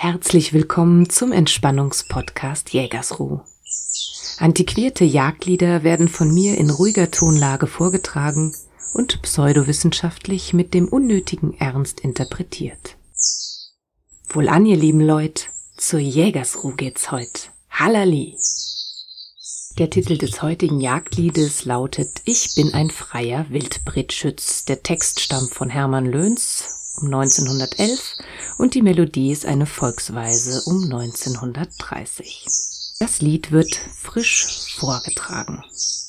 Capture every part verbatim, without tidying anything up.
Herzlich willkommen zum Entspannungspodcast Jägersruh. Antiquierte Jagdlieder werden von mir in ruhiger Tonlage vorgetragen und pseudowissenschaftlich mit dem unnötigen Ernst interpretiert. Wohlan, ihr lieben Leute, zur Jägersruh geht's heut. Hallali! Der Titel des heutigen Jagdliedes lautet Ich bin ein freier Wildbretschütz. Der Text stammt von Hermann Löns um neunzehnhundertelf und die Melodie ist eine Volksweise um neunzehnhundertdreißig. Das Lied wird frisch vorgetragen.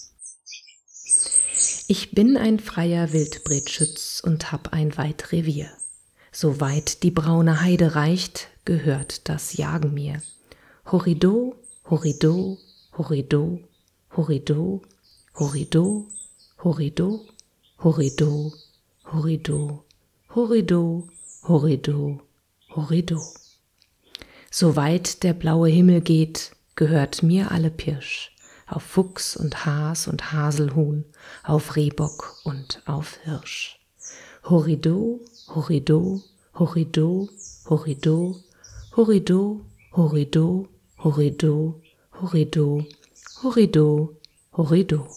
Ich bin ein freier Wildbretschütz und hab ein weit Revier. So weit die braune Heide reicht, gehört das Jagen mir. Horido, horido, horido, horido, horido, horido, horido, horido, horido, horido, horido. So weit der blaue Himmel geht, gehört mir alle Pirsch, auf Fuchs und Has und Haselhuhn, auf Rehbock und auf Hirsch. Horido, horido, horido, horido, horido, horido, horido, horido, horido, horido.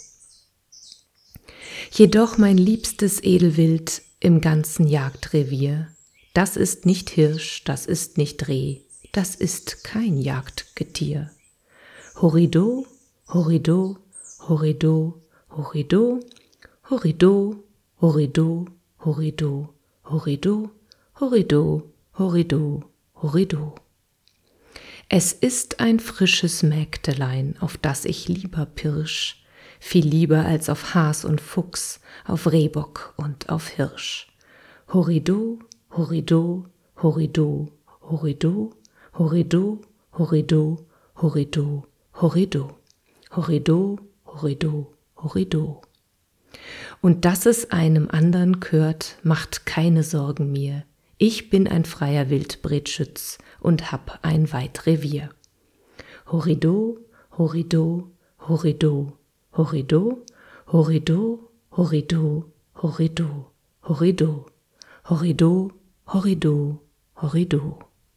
Jedoch mein liebstes Edelwild im ganzen Jagdrevier, das ist nicht Hirsch, das ist nicht Reh, das ist kein Jagdgetier. Horido, horido, horido, horido, horido, horido, horido, horido, horido, horido, horido. Es ist ein frisches Mägdelein, auf das ich lieber pirsch, viel lieber als auf Has und Fuchs, auf Rehbock und auf Hirsch. Horido, horido, horido, horido, horido, horido, horido, horido, horido, horido, horido. Und dass es einem anderen gehört, macht keine Sorgen mir. Ich bin ein freier Wildbretschütz und hab ein weit Revier. Horido, horido, horido, horido, horido, horido, horido, horido, horido, horido, horido.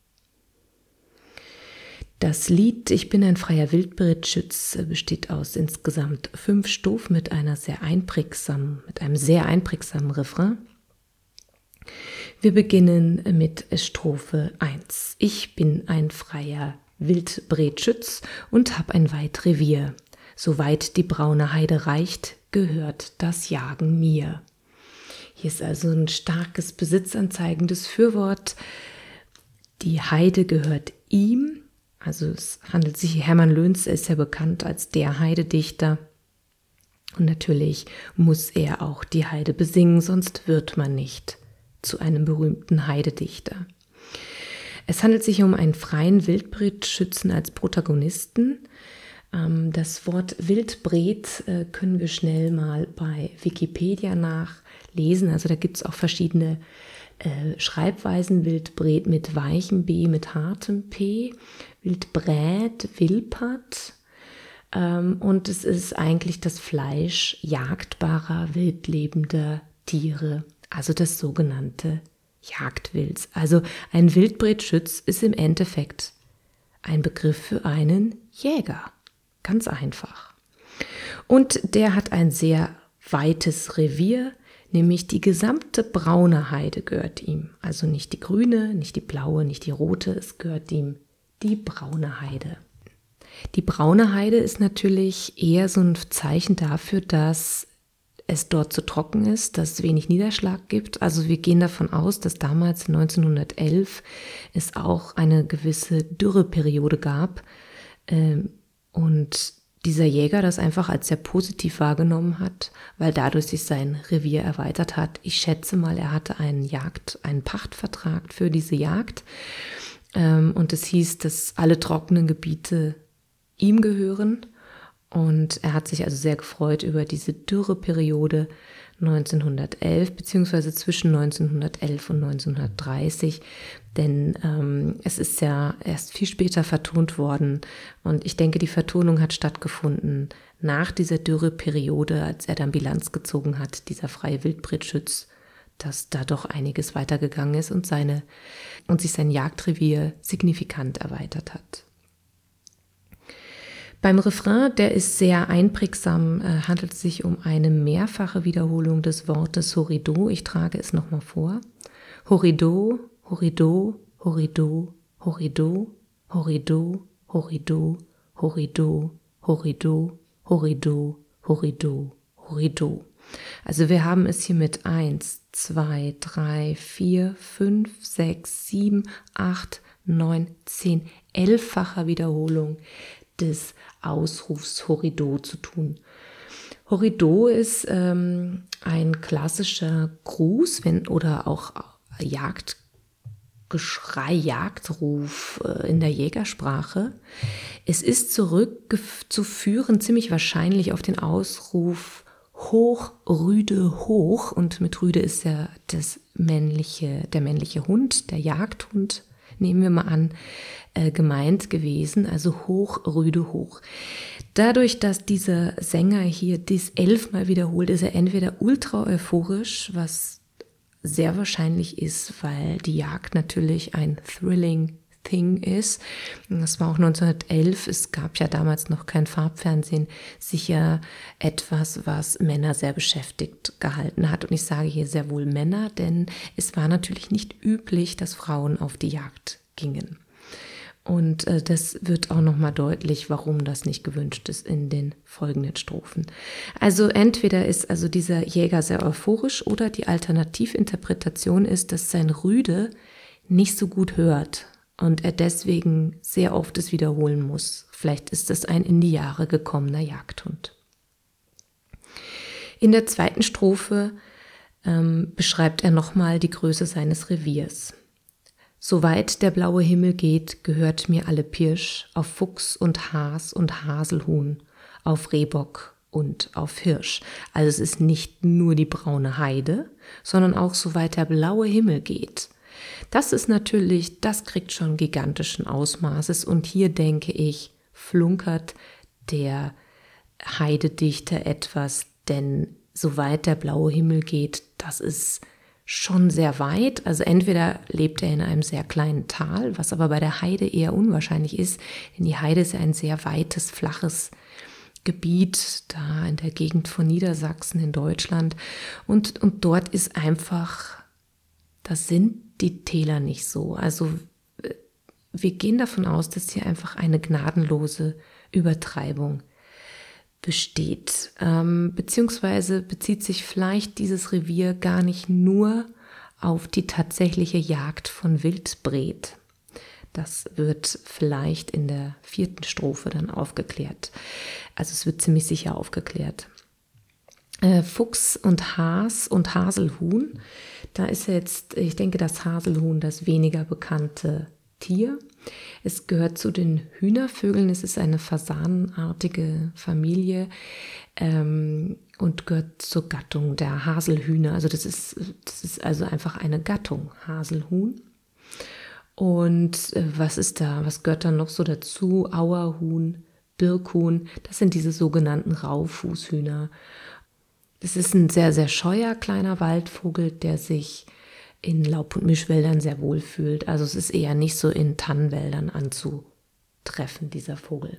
Das Lied Ich bin ein freier Wildbretschütz besteht aus insgesamt fünf Strophen mit einer sehr einprägsamen, mit einem sehr einprägsamen Refrain. Wir beginnen mit Strophe eins. Ich bin ein freier Wildbretschütz und hab ein weit Revier. Soweit die braune Heide reicht, gehört das Jagen mir. Hier ist also ein starkes besitzanzeigendes Fürwort. Die Heide gehört ihm. Also es handelt sich, Hermann Löns ist ja bekannt als der Heidedichter. Und natürlich muss er auch die Heide besingen, sonst wird man nicht zu einem berühmten Heidedichter. Es handelt sich um einen freien Wildbretschützen als Protagonisten. Das Wort Wildbret können wir schnell mal bei Wikipedia nachlesen. Also da gibt es auch verschiedene äh, Schreibweisen. Wildbret mit weichem B, mit hartem P. Wildbrät, Wilpert. Ähm, und es ist eigentlich das Fleisch jagdbarer, wildlebender Tiere. Also das sogenannte Jagdwilds. Also ein Wildbretschütz ist im Endeffekt ein Begriff für einen Jäger. Ganz einfach. Und der hat ein sehr weites Revier, nämlich die gesamte braune Heide gehört ihm. Also nicht die grüne, nicht die blaue, nicht die rote, es gehört ihm die braune Heide. Die braune Heide ist natürlich eher so ein Zeichen dafür, dass es dort zu trocken ist, dass es wenig Niederschlag gibt. Also wir gehen davon aus, dass damals neunzehnhundertelf es auch eine gewisse Dürreperiode gab, ähm, und dieser Jäger das einfach als sehr positiv wahrgenommen hat, weil dadurch sich sein Revier erweitert hat. Ich schätze mal, er hatte einen Jagd, einen Pachtvertrag für diese Jagd. Und es hieß, dass alle trockenen Gebiete ihm gehören. Und er hat sich also sehr gefreut über diese Dürreperiode neunzehnhundertelf, beziehungsweise zwischen neunzehnhundertelf und neunzehnhundertdreißig, denn ähm, es ist ja erst viel später vertont worden und ich denke, die Vertonung hat stattgefunden nach dieser Dürreperiode, als er dann Bilanz gezogen hat, dieser freie Wildbretschütz, dass da doch einiges weitergegangen ist und, seine, und sich sein Jagdrevier signifikant erweitert hat. Beim Refrain, der ist sehr einprägsam, äh, handelt es sich um eine mehrfache Wiederholung des Wortes Horido. Ich trage es nochmal vor. Horido, Horido, Horido, Horido, Horido, Horido, Horido, Horido, Horido, Horido, Horido. Also wir haben es hier mit eins, zwei, drei, vier, fünf, sechs, sieben, acht, neun, zehn, elffacher Wiederholung des Ausrufs Horido zu tun. Horido ist ähm, ein klassischer Gruß, wenn oder auch Jagdgeschrei, Jagdruf äh, in der Jägersprache. Es ist zurückzuführen, ziemlich wahrscheinlich auf den Ausruf Hoch, Rüde, hoch. Und mit Rüde ist ja das männliche, der männliche Hund, der Jagdhund, nehmen wir mal an, äh, gemeint gewesen, also hoch, Rüde, hoch. Dadurch, dass dieser Sänger hier dies elfmal wiederholt, ist er entweder ultra euphorisch, was sehr wahrscheinlich ist, weil die Jagd natürlich ein thrilling Thing ist. Das war auch neunzehnhundertelf, es gab ja damals noch kein Farbfernsehen, sicher etwas, was Männer sehr beschäftigt gehalten hat. Und ich sage hier sehr wohl Männer, denn es war natürlich nicht üblich, dass Frauen auf die Jagd gingen. Und äh, das wird auch nochmal deutlich, warum das nicht gewünscht ist in den folgenden Strophen. Also entweder ist also dieser Jäger sehr euphorisch oder die Alternativinterpretation ist, dass sein Rüde nicht so gut hört und er deswegen sehr oft es wiederholen muss. Vielleicht ist es ein in die Jahre gekommener Jagdhund. In der zweiten Strophe ähm, beschreibt er nochmal die Größe seines Reviers. Soweit der blaue Himmel geht, gehört mir alle Pirsch, auf Fuchs und Has und Haselhuhn, auf Rehbock und auf Hirsch. Also es ist nicht nur die braune Heide, sondern auch soweit der blaue Himmel geht. Das ist natürlich, das kriegt schon gigantischen Ausmaßes und hier denke ich, flunkert der Heidedichter etwas, denn soweit der blaue Himmel geht, das ist schon sehr weit, also entweder lebt er in einem sehr kleinen Tal, was aber bei der Heide eher unwahrscheinlich ist, denn die Heide ist ja ein sehr weites, flaches Gebiet, da in der Gegend von Niedersachsen in Deutschland und, und dort ist einfach, das sind die Täler nicht so, also wir gehen davon aus, dass hier einfach eine gnadenlose Übertreibung besteht, ähm, beziehungsweise bezieht sich vielleicht dieses Revier gar nicht nur auf die tatsächliche Jagd von Wildbret. Das wird vielleicht in der vierten Strophe dann aufgeklärt. Also es wird ziemlich sicher aufgeklärt. Äh, Fuchs und Has und Haselhuhn, da ist jetzt, ich denke, das Haselhuhn das weniger bekannte Tier. Es gehört zu den Hühnervögeln, es ist eine fasanenartige Familie ähm, und gehört zur Gattung der Haselhühner. Also das ist, das ist also einfach eine Gattung, Haselhuhn. Und äh, was ist da, was gehört da noch so dazu? Auerhuhn, Birkhuhn, das sind diese sogenannten Raufußhühner. Das ist ein sehr, sehr scheuer kleiner Waldvogel, der sich in Laub- und Mischwäldern sehr wohl fühlt. Also es ist eher nicht so in Tannenwäldern anzutreffen, dieser Vogel.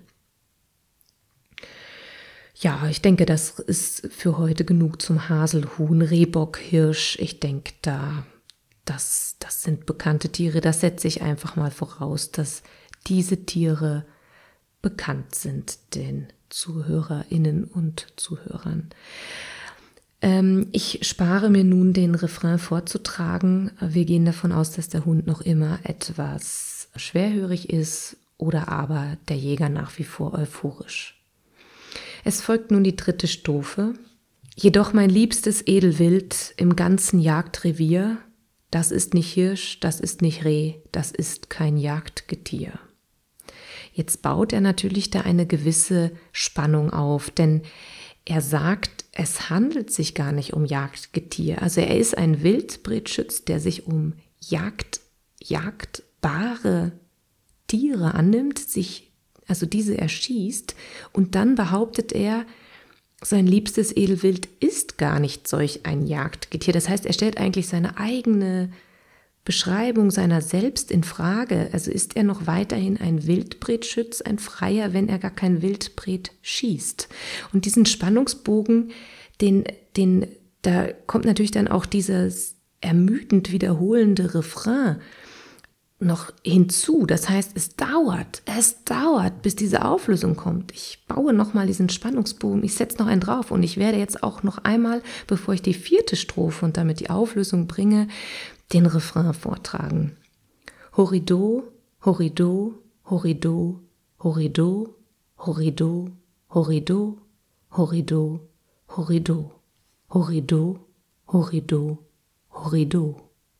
Ja, ich denke, das ist für heute genug zum Haselhuhn, Rehbock, Hirsch. Ich denke, da, das, das sind bekannte Tiere. Das setze ich einfach mal voraus, dass diese Tiere bekannt sind den ZuhörerInnen und Zuhörern. Ich spare mir nun den Refrain vorzutragen. Wir gehen davon aus, dass der Hund noch immer etwas schwerhörig ist oder aber der Jäger nach wie vor euphorisch. Es folgt nun die dritte Strophe. Jedoch mein liebstes Edelwild im ganzen Jagdrevier, das ist nicht Hirsch, das ist nicht Reh, das ist kein Jagdgetier. Jetzt baut er natürlich da eine gewisse Spannung auf, denn er sagt, es handelt sich gar nicht um Jagdgetier. Also er ist ein Wildbretschütz, der sich um Jagd, jagdbare Tiere annimmt, sich, also diese erschießt und dann behauptet er, sein liebstes Edelwild ist gar nicht solch ein Jagdgetier. Das heißt, er stellt eigentlich seine eigene Beschreibung seiner selbst in Frage. Also ist er noch weiterhin ein Wildbretschütz, ein Freier, wenn er gar kein Wildbret schießt. Und diesen Spannungsbogen, den, den, da kommt natürlich dann auch dieses ermüdend wiederholende Refrain noch hinzu. Das heißt, es dauert, es dauert, bis diese Auflösung kommt. Ich baue nochmal diesen Spannungsbogen, ich setze noch einen drauf und ich werde jetzt auch noch einmal, bevor ich die vierte Strophe und damit die Auflösung bringe, den Refrain vortragen. Horido, Horido, Horido, Horido, Horido, Horido, Horido, Horido, Horido, Horido, Horido.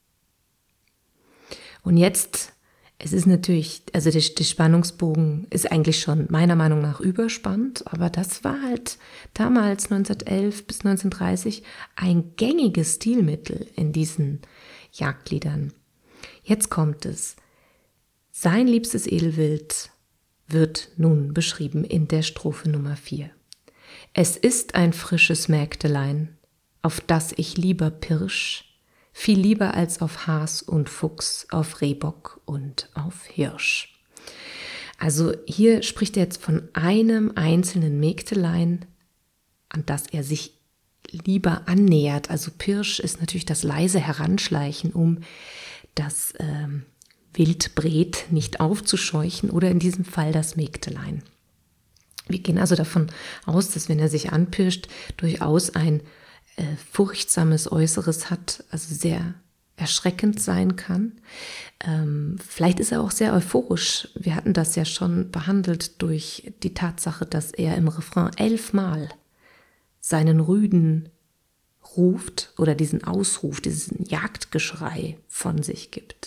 Und jetzt, es ist natürlich, also der, der Spannungsbogen ist eigentlich schon meiner Meinung nach überspannt, aber das war halt damals neunzehnhundertelf bis neunzehnhundertdreißig ein gängiges Stilmittel in diesen Jagdliedern. Jetzt kommt es. Sein liebstes Edelwild wird nun beschrieben in der Strophe Nummer vier. Es ist ein frisches Mägdelein, auf das ich lieber pirsch, viel lieber als auf Has und Fuchs, auf Rehbock und auf Hirsch. Also hier spricht er jetzt von einem einzelnen Mägdelein, an das er sich lieber annähert. Also Pirsch ist natürlich das leise Heranschleichen, um das ähm, Wildbret nicht aufzuscheuchen oder in diesem Fall das Mägdelein. Wir gehen also davon aus, dass wenn er sich anpirscht, durchaus ein äh, furchtsames Äußeres hat, also sehr erschreckend sein kann. Ähm, vielleicht ist er auch sehr euphorisch. Wir hatten das ja schon behandelt durch die Tatsache, dass er im Refrain elfmal seinen Rüden ruft oder diesen Ausruf, diesen Jagdgeschrei von sich gibt.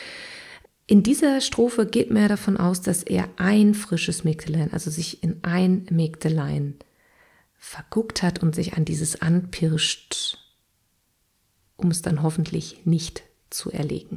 In dieser Strophe geht man ja davon aus, dass er ein frisches Mägdelein, also sich in ein Mägdelein verguckt hat und sich an dieses anpirscht, um es dann hoffentlich nicht zu erlegen.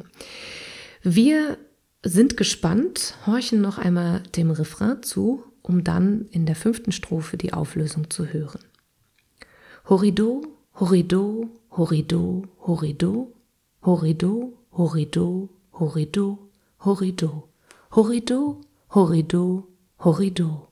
Wir sind gespannt, horchen noch einmal dem Refrain zu, um dann in der fünften Strophe die Auflösung zu hören. Horido, Horido, Horido, Horido, Horido, Horido, Horido, Horido, Horido, Horido, Horido.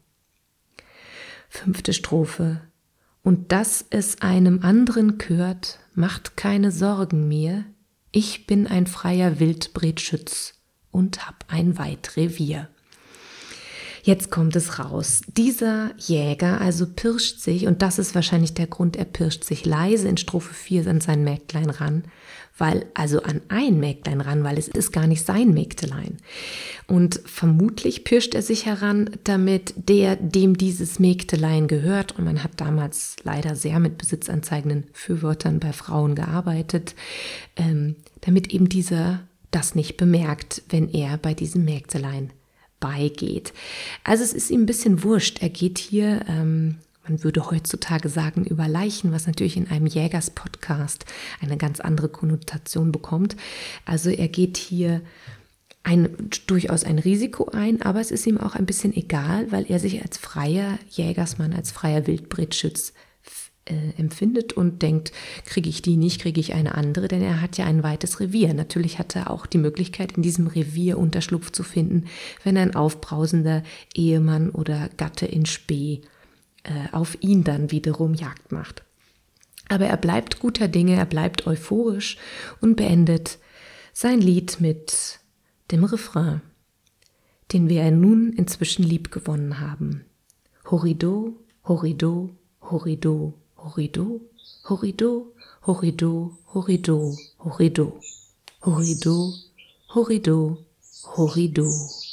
Fünfte Strophe. Und dass es einem anderen gehört, macht keine Sorgen mir. Ich bin ein freier Wildbretschütz und hab ein Weidrevier. Jetzt kommt es raus. Dieser Jäger also pirscht sich, und das ist wahrscheinlich der Grund, er pirscht sich leise in Strophe vier an sein Mägdlein ran, weil, also an ein Mägdlein ran, weil es ist gar nicht sein Mägdlein. Und vermutlich pirscht er sich heran, damit der, dem dieses Mägdlein gehört, und man hat damals leider sehr mit besitzanzeigenden Fürwörtern bei Frauen gearbeitet, ähm, damit eben dieser das nicht bemerkt, wenn er bei diesem Mägdlein beigeht. Also es ist ihm ein bisschen wurscht. Er geht hier, ähm, man würde heutzutage sagen, über Leichen, was natürlich in einem Jägers-Podcast eine ganz andere Konnotation bekommt. Also er geht hier ein, durchaus ein Risiko ein, aber es ist ihm auch ein bisschen egal, weil er sich als freier Jägersmann, als freier Wildbretschütz äh, empfindet und denkt, kriege ich die nicht, kriege ich eine andere, denn er hat ja ein weites Revier. Natürlich hat er auch die Möglichkeit, in diesem Revier Unterschlupf zu finden, wenn ein aufbrausender Ehemann oder Gatte in Spe äh, auf ihn dann wiederum Jagd macht. Aber er bleibt guter Dinge, er bleibt euphorisch und beendet sein Lied mit dem Refrain, den wir nun inzwischen liebgewonnen haben. Horido, Horido, Horido, Horido, Horido, Horido, Horido, Horido, Horido, Horido, Horido.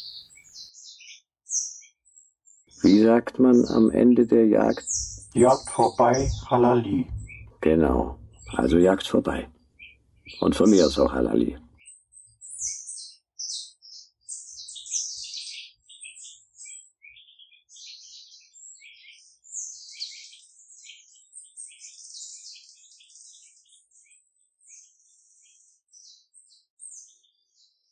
Wie sagt man am Ende der Jagd? Jagd vorbei, Halali. Genau, also Jagd vorbei. Und von mir ist auch Halali.